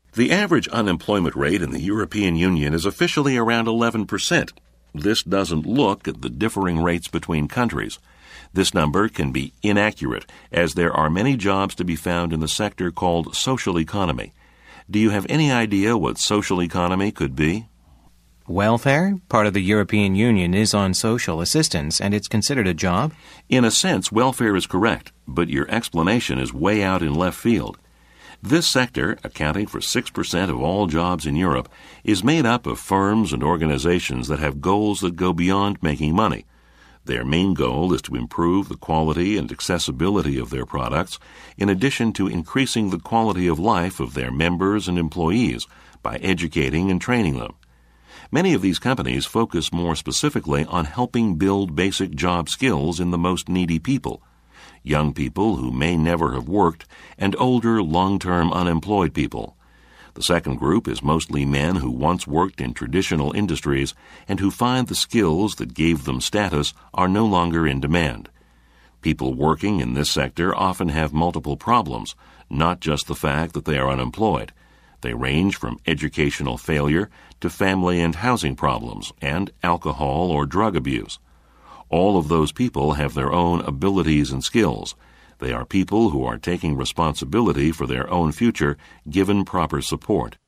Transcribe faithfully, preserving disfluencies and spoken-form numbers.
The average unemployment rate in the European Union is officially around eleven percent. This doesn't look at the differing rates between countries. This number can be inaccurate, as there are many jobs to be found in the sector called social economy. Do you have any idea what social economy could be? Welfare? Part of the European Union is on social assistance, and it's considered a job? In a sense, welfare is correct, but your explanation is way out in left field. This sector, accounting for six percent of all jobs in Europe, is made up of firms and organizations that have goals that go beyond making money. Their main goal is to improve the quality and accessibility of their products, in addition to increasing the quality of life of their members and employees by educating and training them. Many of these companies focus more specifically on helping build basic job skills in the most needy people, young people who may never have worked, and older, long-term unemployed people. The second group is mostly men who once worked in traditional industries and who find the skills that gave them status are no longer in demand. People working in this sector often have multiple problems, not just the fact that they are unemployed. They range from educational failure to family and housing problems and alcohol or drug abuse. All of those people have their own abilities and skills. They are people who are taking responsibility for their own future given proper support.